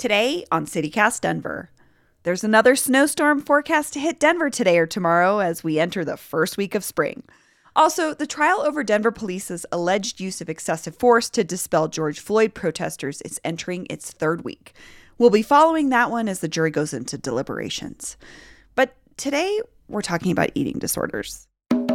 Today on CityCast Denver. There's another snowstorm forecast to hit Denver today or tomorrow as we enter the first week of spring. Also, the trial over Denver police's alleged use of excessive force to dispel George Floyd protesters is entering its third week. We'll be following that one as the jury goes into deliberations. But today, we're talking about eating disorders.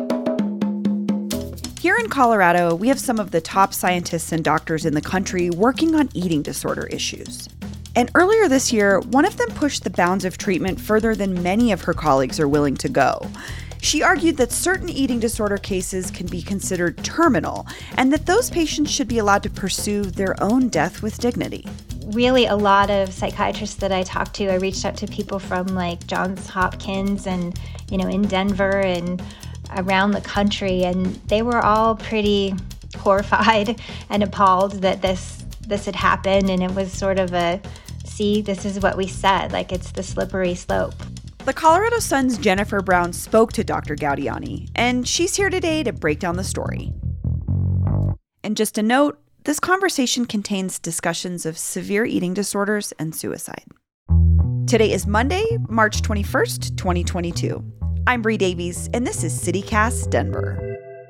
Here in Colorado, we have some of the top scientists and doctors in the country working on eating disorder issues. And earlier this year, one of them pushed the bounds of treatment further than many of her colleagues are willing to go. She argued that certain eating disorder cases can be considered terminal and that those patients should be allowed to pursue their own death with dignity. Really, a lot of psychiatrists that I talked to, I reached out to people from like Johns Hopkins and, in Denver and around the country, and they were all pretty horrified and appalled that this had happened, and it was sort of see, this is what we said, like it's the slippery slope. The Colorado Sun's Jennifer Brown spoke to Dr. Gaudiani, and she's here today to break down the story. And just a note, this conversation contains discussions of severe eating disorders and suicide. Today is Monday, March 21st, 2022. I'm Bree Davies, and this is CityCast Denver.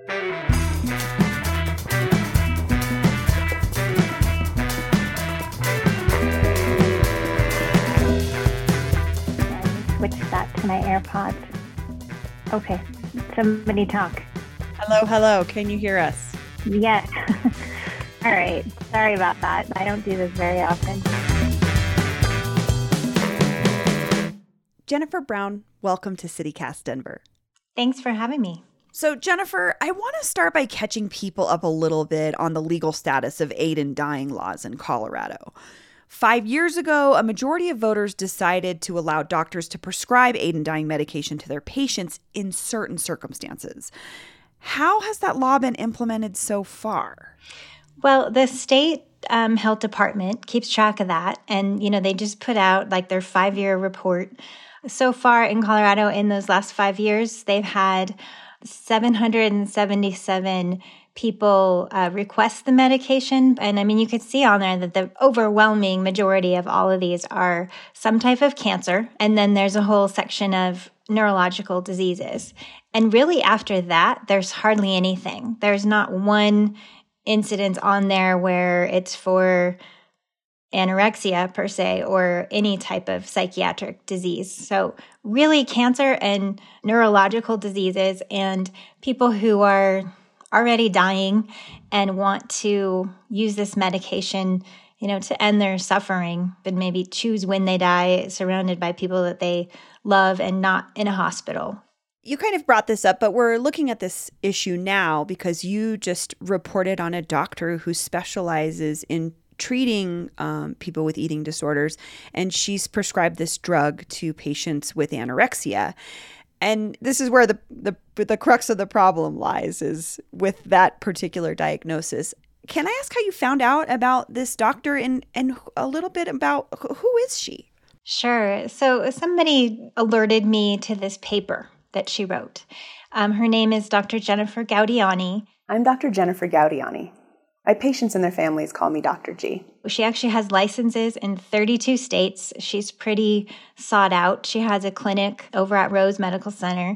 Switch that to my AirPods. Okay, somebody talk. Hello. Can you hear us? Yes. All right. Sorry about that. I don't do this very often. Jennifer Brown, welcome to CityCast Denver. Thanks for having me. So, Jennifer, I want to start by catching people up a little bit on the legal status of aid in dying laws in Colorado. 5 years ago, a majority of voters decided to allow doctors to prescribe aid in dying medication to their patients in certain circumstances. How has that law been implemented so far? Well, the state health department keeps track of that. And, they just put out like their 5-year report. So far in Colorado, in those last 5 years, they've had 777 people request the medication. And you could see on there that the overwhelming majority of all of these are some type of cancer. And then there's a whole section of neurological diseases. And really after that, there's hardly anything. There's not one incident on there where it's for anorexia per se or any type of psychiatric disease. So really cancer and neurological diseases and people who are already dying and want to use this medication, to end their suffering, but maybe choose when they die surrounded by people that they love and not in a hospital. You kind of brought this up, but we're looking at this issue now because you just reported on a doctor who specializes in treating people with eating disorders, and she's prescribed this drug to patients with anorexia. And this is where the crux of the problem lies, is with that particular diagnosis. Can I ask how you found out about this doctor and a little bit about who is she? Sure. So somebody alerted me to this paper that she wrote. Her name is Dr. Jennifer Gaudiani. I'm Dr. Jennifer Gaudiani. My patients and their families call me Dr. G. She actually has licenses in 32 states. She's pretty sought out. She has a clinic over at Rose Medical Center,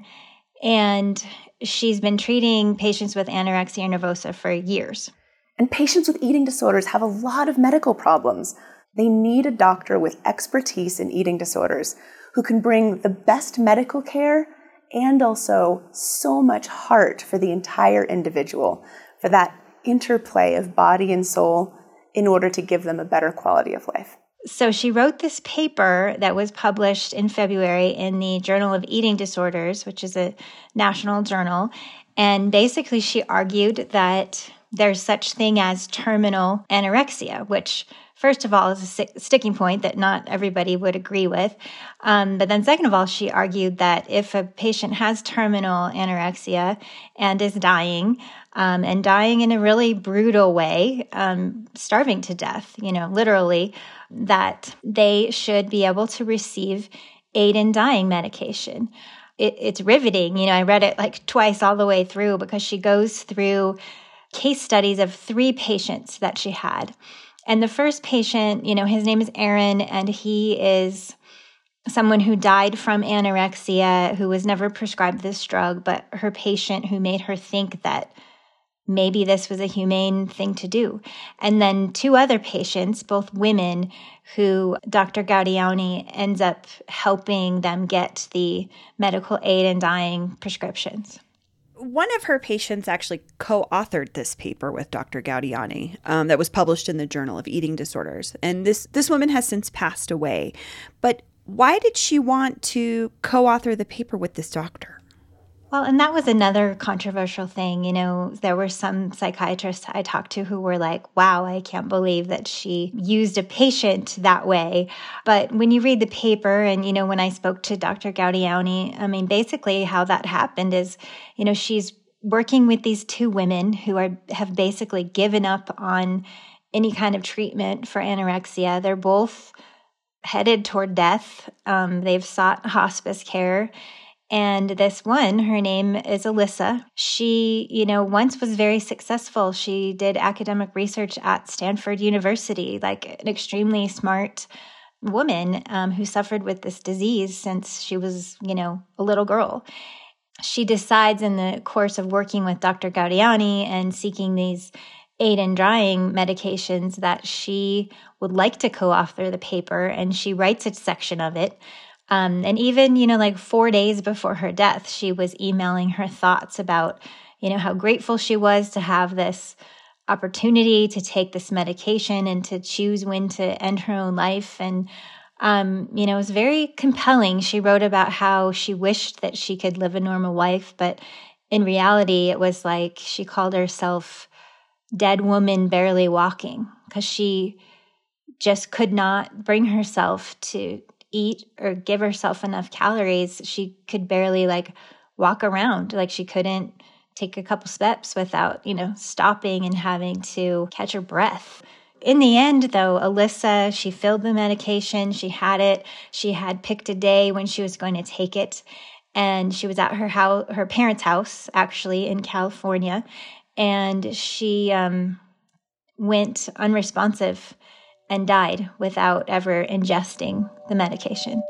and she's been treating patients with anorexia nervosa for years. And patients with eating disorders have a lot of medical problems. They need a doctor with expertise in eating disorders who can bring the best medical care and also so much heart for the entire individual, for that interplay of body and soul in order to give them a better quality of life. So she wrote this paper that was published in February in the Journal of Eating Disorders, which is a national journal. And basically she argued that there's such thing as terminal anorexia, which first of all is a sticking point that not everybody would agree with. But then second of all, she argued that if a patient has terminal anorexia and is dying, and dying in a really brutal way, starving to death, literally, that they should be able to receive aid in dying medication. It's riveting. I read it like twice all the way through because she goes through case studies of 3 patients that she had. And the first patient, his name is Aaron, and he is someone who died from anorexia, who was never prescribed this drug, but her patient who made her think that maybe this was a humane thing to do. And then 2 other patients, both women, who Dr. Gaudiani ends up helping them get the medical aid in dying prescriptions. One of her patients actually co-authored this paper with Dr. Gaudiani that was published in the Journal of Eating Disorders. And this woman has since passed away. But why did she want to co-author the paper with this doctor? Well, and that was another controversial thing. There were some psychiatrists I talked to who were like, wow, I can't believe that she used a patient that way. But when you read the paper and, when I spoke to Dr. Gaudiani, basically how that happened is, she's working with these 2 women who have basically given up on any kind of treatment for anorexia. They're both headed toward death. They've sought hospice care. And this one, her name is Alyssa. She, once was very successful. She did academic research at Stanford University, like an extremely smart woman who suffered with this disease since she was, a little girl. She decides in the course of working with Dr. Gaudiani and seeking these aid in drying medications that she would like to co-author the paper, and she writes a section of it. And even, like 4 days before her death, she was emailing her thoughts about, how grateful she was to have this opportunity to take this medication and to choose when to end her own life. And, it was very compelling. She wrote about how she wished that she could live a normal life, but in reality, it was like she called herself dead woman barely walking, because she just could not bring herself to eat or give herself enough calories. She could barely walk around. She couldn't take a couple steps without, stopping and having to catch her breath. In the end, though, Alyssa, she filled the medication. She had it. She had picked a day when she was going to take it. And she was at her parents' house, actually, in California. And she went unresponsive and died without ever ingesting the medication.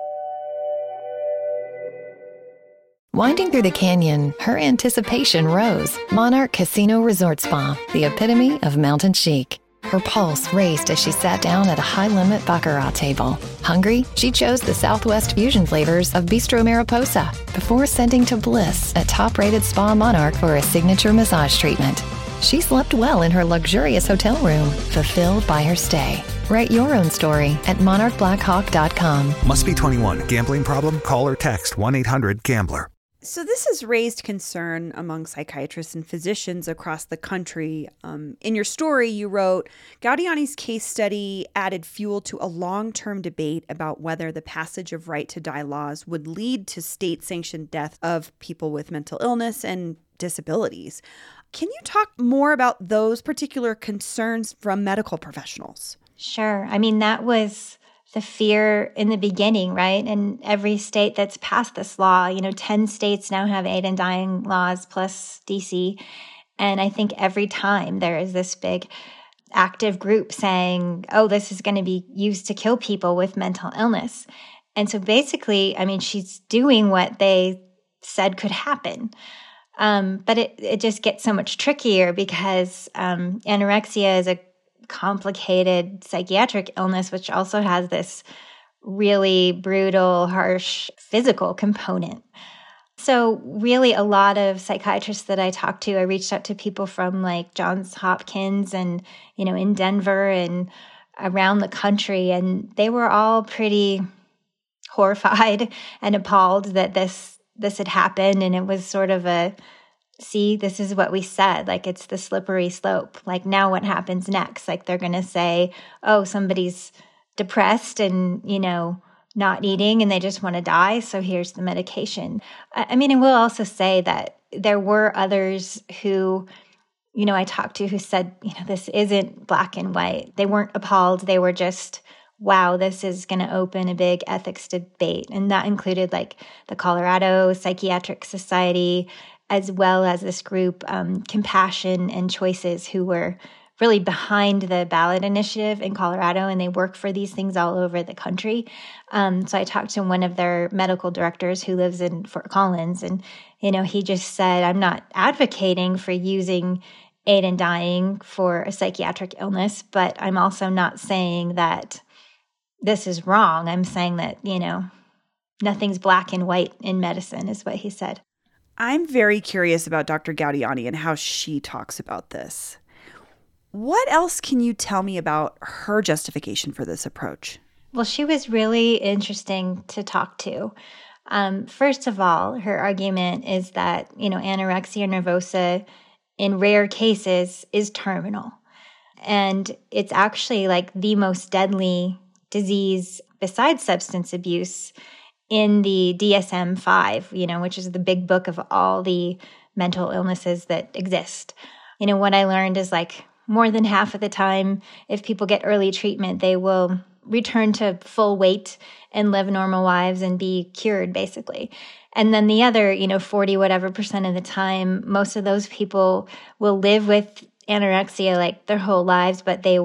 Winding through the canyon, her anticipation rose. Monarch Casino Resort Spa, the epitome of mountain chic. Her pulse raced as she sat down at a high-limit baccarat table. Hungry, she chose the Southwest fusion flavors of Bistro Mariposa before sending to Bliss at top-rated Spa Monarch for a signature massage treatment. She slept well in her luxurious hotel room, fulfilled by her stay. Write your own story at monarchblackhawk.com. Must be 21. Gambling problem? Call or text 1-800-GAMBLER. So this has raised concern among psychiatrists and physicians across the country. In your story, you wrote, Gaudiani's case study added fuel to a long-term debate about whether the passage of right-to-die laws would lead to state-sanctioned death of people with mental illness and disabilities. Can you talk more about those particular concerns from medical professionals? Sure. That was the fear in the beginning, right? And every state that's passed this law, 10 states now have aid in dying laws plus DC. And I think every time there is this big active group saying, oh, this is going to be used to kill people with mental illness. And so basically, she's doing what they said could happen. But it just gets so much trickier because anorexia is a complicated psychiatric illness, which also has this really brutal, harsh physical component. So really a lot of psychiatrists that I talked to, I reached out to people from Johns Hopkins and, in Denver and around the country, and they were all pretty horrified and appalled that this had happened. And it was sort of see, this is what we said, it's the slippery slope. Now what happens next? They're going to say, oh, somebody's depressed and, not eating and they just want to die. So here's the medication. I will also say that there were others who, I talked to who said, this isn't black and white. They weren't appalled. They were just, wow, this is going to open a big ethics debate. And that included the Colorado Psychiatric Society, as well as this group, Compassion and Choices, who were really behind the ballot initiative in Colorado, and they work for these things all over the country. So I talked to one of their medical directors who lives in Fort Collins, and, he just said, I'm not advocating for using aid in dying for a psychiatric illness, but I'm also not saying that this is wrong. I'm saying that, nothing's black and white in medicine is what he said. I'm very curious about Dr. Gaudiani and how she talks about this. What else can you tell me about her justification for this approach? Well, she was really interesting to talk to. First of all, her argument is that, anorexia nervosa in rare cases is terminal. And it's actually like the most deadly disease besides substance abuse in the DSM-5, which is the big book of all the mental illnesses that exist. What I learned is like more than half of the time, if people get early treatment, they will return to full weight and live normal lives and be cured, basically. And then the other, 40 whatever % of the time, most of those people will live with anorexia like their whole lives, but they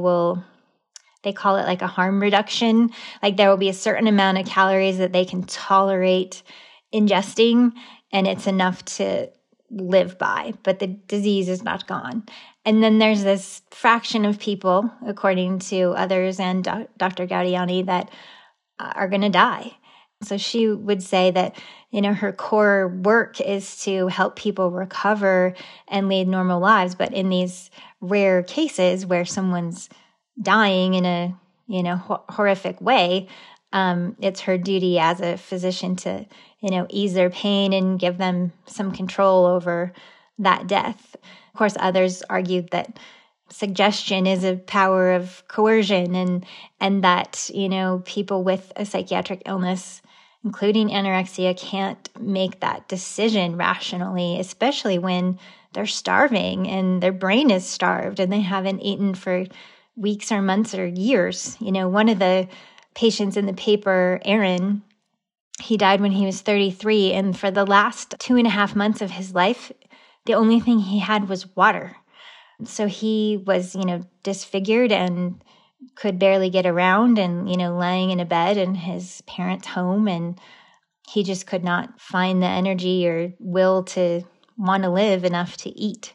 call it like a harm reduction. Like there will be a certain amount of calories that they can tolerate ingesting, and it's enough to live by, but the disease is not gone. And then there's this fraction of people, according to others and Dr. Gaudiani, that are going to die. So she would say that, her core work is to help people recover and lead normal lives. But in these rare cases where someone's dying in a, horrific way, it's her duty as a physician to, ease their pain and give them some control over that death. Of course, others argued that suggestion is a power of coercion and that, people with a psychiatric illness, including anorexia, can't make that decision rationally, especially when they're starving and their brain is starved and they haven't eaten for weeks or months or years. One of the patients in the paper, Aaron, he died when he was 33. And for the last 2.5 months of his life, the only thing he had was water. So he was, disfigured and could barely get around and, laying in a bed in his parents' home. And he just could not find the energy or will to want to live enough to eat.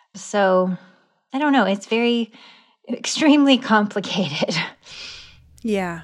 So I don't know. It's extremely complicated. Yeah.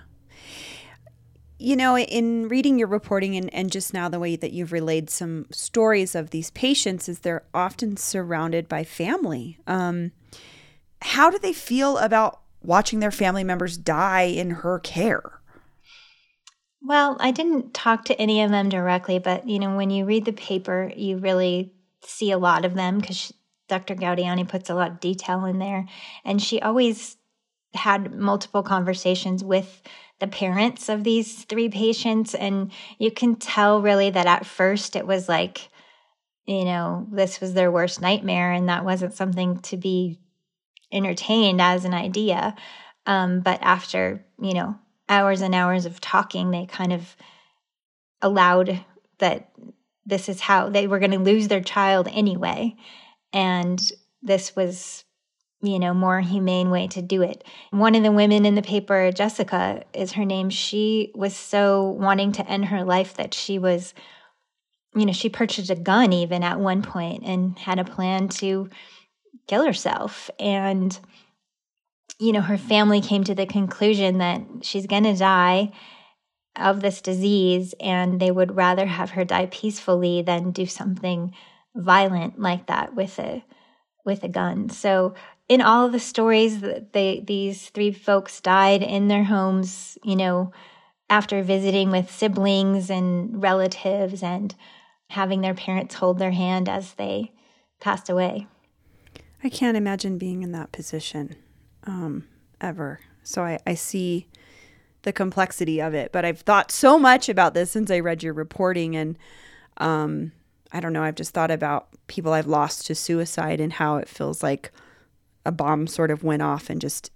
In reading your reporting and just now the way that you've relayed some stories of these patients is they're often surrounded by family. How do they feel about watching their family members die in her care? Well, I didn't talk to any of them directly, but, when you read the paper, you really see a lot of them because Dr. Gaudiani puts a lot of detail in there. And she always had multiple conversations with the parents of these 3 patients. And you can tell really that at first it was like, this was their worst nightmare and that wasn't something to be entertained as an idea. But after, hours and hours of talking, they kind of allowed that this is how they were going to lose their child anyway. And this was, more humane way to do it. One of the women in the paper, Jessica is her name, she was so wanting to end her life that she was, she purchased a gun even at one point and had a plan to kill herself. And, her family came to the conclusion that she's going to die of this disease and they would rather have her die peacefully than do something violent like that with a gun. So in all of the stories, these 3 folks died in their homes, after visiting with siblings and relatives and having their parents hold their hand as they passed away. I can't imagine being in that position ever. So I see the complexity of it. But I've thought so much about this since I read your reporting. And I don't know, I've just thought about people I've lost to suicide and how it feels like a bomb sort of went off and just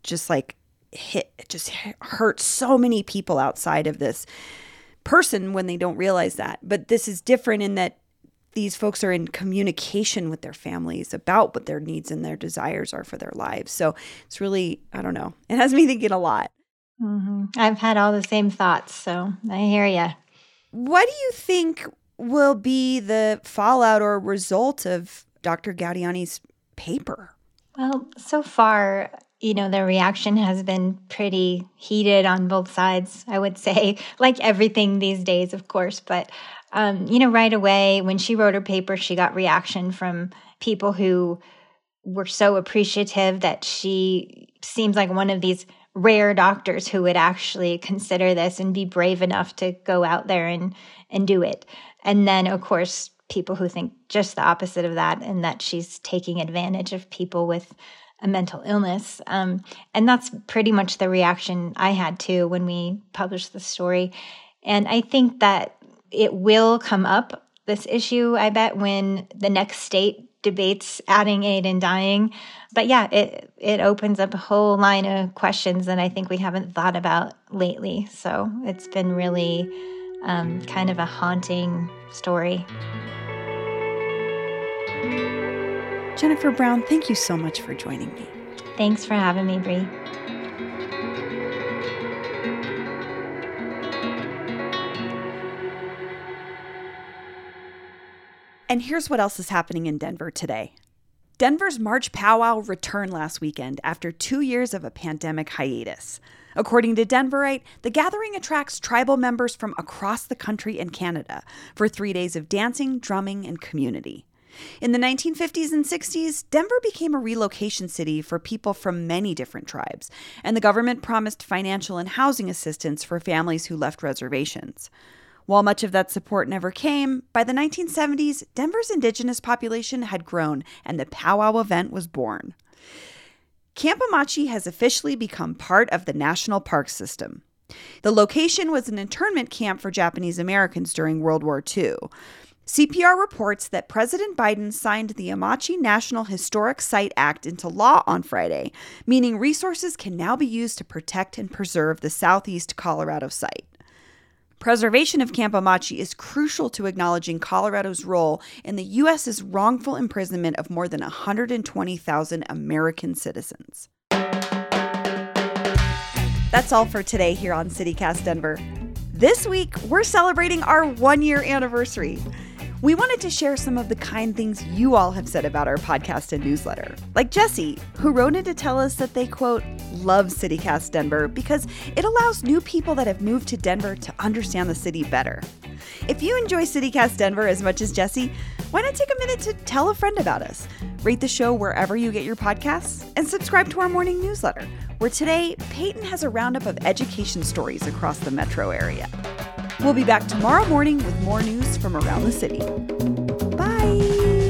hurt so many people outside of this person when they don't realize that. But this is different in that these folks are in communication with their families about what their needs and their desires are for their lives. So it's really, I don't know, it has me thinking a lot. Mm-hmm. I've had all the same thoughts, so I hear you. What do you think will be the fallout or result of Dr. Gaudiani's paper? Well, so far, the reaction has been pretty heated on both sides, I would say, like everything these days, of course. But, right away, when she wrote her paper, she got reaction from people who were so appreciative that she seems like one of these rare doctors who would actually consider this and be brave enough to go out there and do it. And then, of course, people who think just the opposite of that, and that she's taking advantage of people with a mental illness. And that's pretty much the reaction I had too when we published the story. And I think that it will come up, this issue, I bet, when the next state debates adding aid and dying. But yeah, it opens up a whole line of questions that I think we haven't thought about lately. So it's been really kind of a haunting story. Jennifer Brown, thank you so much for joining me. Thanks for having me, Bree. And here's what else is happening in Denver today. Denver's March Powwow returned last weekend after 2 years of a pandemic hiatus. According to Denverite, the gathering attracts tribal members from across the country and Canada for 3 days of dancing, drumming, and community. In the 1950s and 60s, Denver became a relocation city for people from many different tribes, and the government promised financial and housing assistance for families who left reservations. While much of that support never came, by the 1970s, Denver's indigenous population had grown and the powwow event was born. Camp Amache has officially become part of the National Park System. The location was an internment camp for Japanese Americans during World War II. CPR reports that President Biden signed the Amache National Historic Site Act into law on Friday, meaning resources can now be used to protect and preserve the Southeast Colorado site. Preservation of Camp Amache is crucial to acknowledging Colorado's role in the U.S.'s wrongful imprisonment of more than 120,000 American citizens. That's all for today here on CityCast Denver. This week, we're celebrating our 1-year anniversary. We wanted to share some of the kind things you all have said about our podcast and newsletter. Like Jesse, who wrote in to tell us that they, quote, love CityCast Denver because it allows new people that have moved to Denver to understand the city better. If you enjoy CityCast Denver as much as Jesse, why not take a minute to tell a friend about us? Rate the show wherever you get your podcasts and subscribe to our morning newsletter, where today, Peyton has a roundup of education stories across the metro area. We'll be back tomorrow morning with more news from around the city. Bye!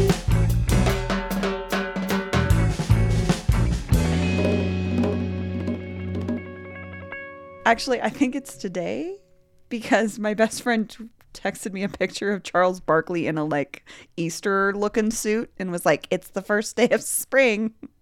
Actually, I think it's today because my best friend texted me a picture of Charles Barkley in a Easter looking suit and was like, it's the first day of spring.